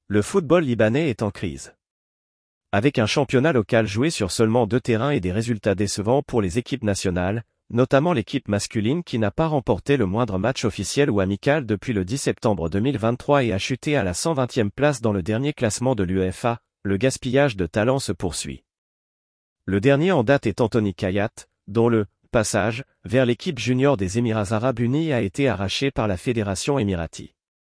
Le football libanais est en crise. Avec un championnat local joué sur seulement 2 terrains et des résultats décevants pour les équipes nationales, notamment l'équipe masculine qui n'a pas remporté le moindre match officiel ou amical depuis le 10 septembre 2023 et a chuté à la 120e place dans le dernier classement de l'UEFA, le gaspillage de talent se poursuit. Le dernier en date est Anthony Kayat, dont le passage vers l'équipe junior des Émirats arabes unis a été arraché par la fédération émirati.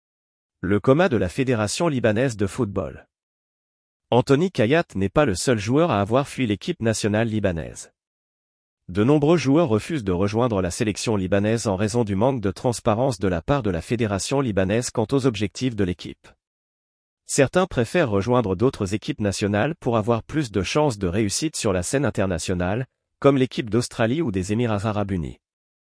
Le coma de la fédération libanaise de football. Anthony Kayat n'est pas le seul joueur à avoir fui l'équipe nationale libanaise. De nombreux joueurs refusent de rejoindre la sélection libanaise en raison du manque de transparence de la part de la fédération libanaise quant aux objectifs de l'équipe. Certains préfèrent rejoindre d'autres équipes nationales pour avoir plus de chances de réussite sur la scène internationale, comme l'équipe d'Australie ou des Émirats arabes unis.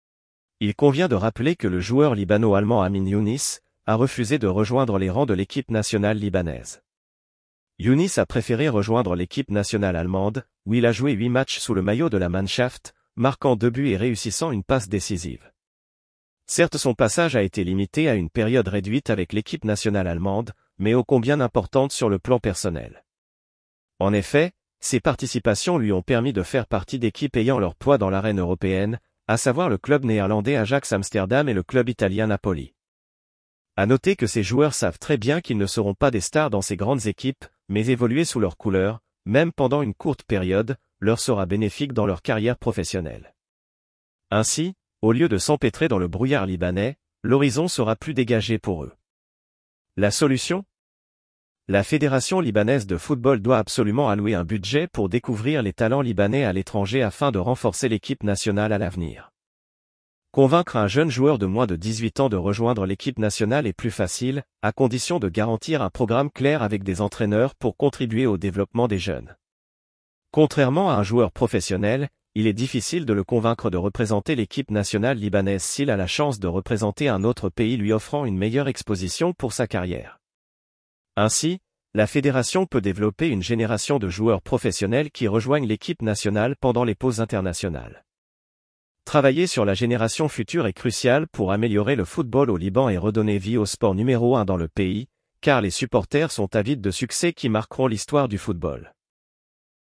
Il convient de rappeler que le joueur libano-allemand Amin Younis a refusé de rejoindre les rangs de l'équipe nationale libanaise. Younis a préféré rejoindre l'équipe nationale allemande, où il a joué 8 matchs sous le maillot de la Mannschaft, marquant 2 buts et réussissant une passe décisive. Certes, son passage a été limité à une période réduite avec l'équipe nationale allemande, mais ô combien importante sur le plan personnel. En effet, ses participations lui ont permis de faire partie d'équipes ayant leur poids dans l'arène européenne, à savoir le club néerlandais Ajax Amsterdam et le club italien Napoli. À noter que ces joueurs savent très bien qu'ils ne seront pas des stars dans ces grandes équipes, mais évoluer sous leurs couleurs, même pendant une courte période, leur sera bénéfique dans leur carrière professionnelle. Ainsi, au lieu de s'empêtrer dans le brouillard libanais, l'horizon sera plus dégagé pour eux. La solution ? La Fédération libanaise de football doit absolument allouer un budget pour découvrir les talents libanais à l'étranger afin de renforcer l'équipe nationale à l'avenir. Convaincre un jeune joueur de moins de 18 ans de rejoindre l'équipe nationale est plus facile, à condition de garantir un programme clair avec des entraîneurs pour contribuer au développement des jeunes. Contrairement à un joueur professionnel, il est difficile de le convaincre de représenter l'équipe nationale libanaise s'il a la chance de représenter un autre pays lui offrant une meilleure exposition pour sa carrière. Ainsi, la fédération peut développer une génération de joueurs professionnels qui rejoignent l'équipe nationale pendant les pauses internationales. Travailler sur la génération future est crucial pour améliorer le football au Liban et redonner vie au sport numéro 1 dans le pays, car les supporters sont avides de succès qui marqueront l'histoire du football.